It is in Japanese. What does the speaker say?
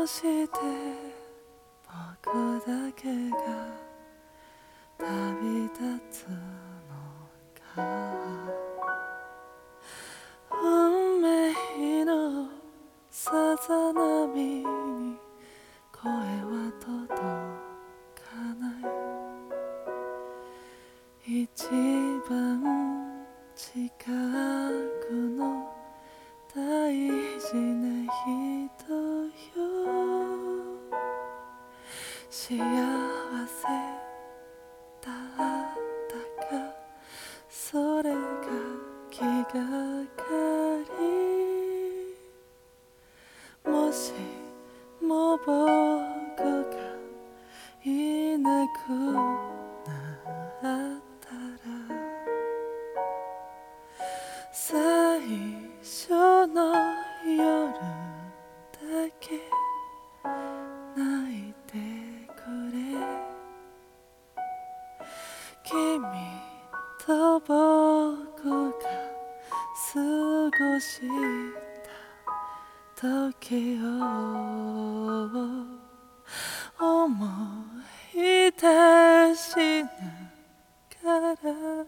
うして僕だけが旅立つのか。運命のさざ波に声は届かない。一番近くの大事な人よ。幸せだったかそれが気がかり。もしも僕がいなくなったら最初の夜だけ泣いてくれ。君と僕が過ごした時を思い出しながら